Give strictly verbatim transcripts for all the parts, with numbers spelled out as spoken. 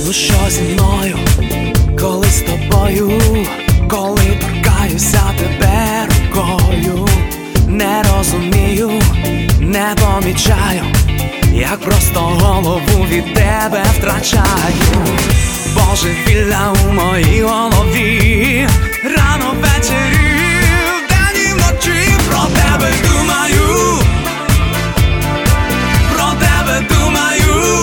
Ну що зі мною, коли з тобою, коли торкаюся тебе рукою, не розумію, не помічаю, як просто голову від тебе втрачаю. Божевілля у моїй голові, рано ввечері, вдень і вночі про тебе думаю, про тебе думаю,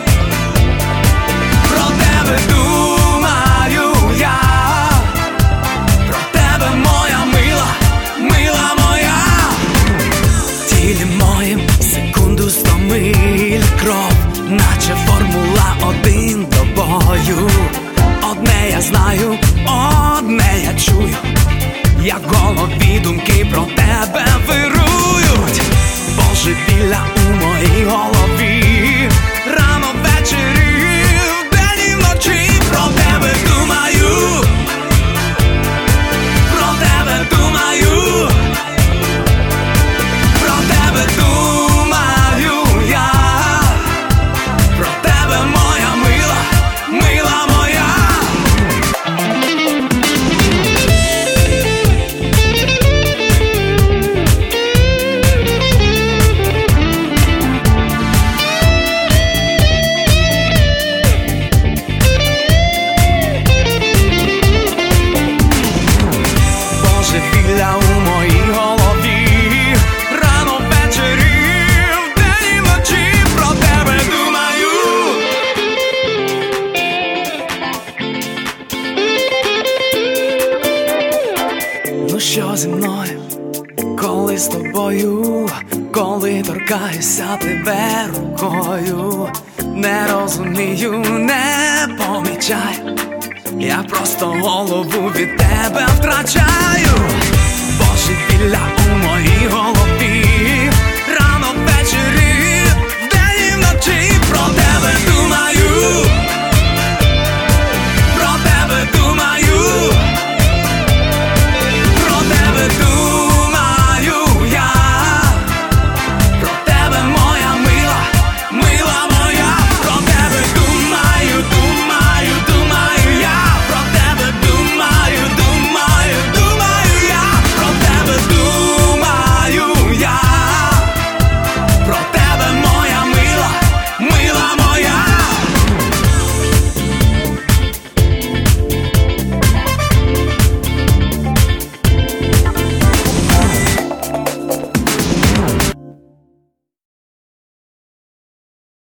про тебе думаю я, про тебе моя мила, мила моя. В тілі моїм секунду сто миль кров, наче формула один до бою. Одне я знаю, одне я чую, як в голові думки про тебе вирують. Божевілля у моїй голові, рано ввечері, вдень і вночі про тебе думаю, про тебе думаю, про тебе думаю я, про тебе моя мила, мила моя. Божевілля у моїй голові, рано ввечері, вдень і вночі про тебе думаю. Ну що зі мною, коли з тобою, коли торкаюся тебе рукою, не розумію, не помічаю, я просто голову від тебе втрачаю. Божевілля у моїй голові,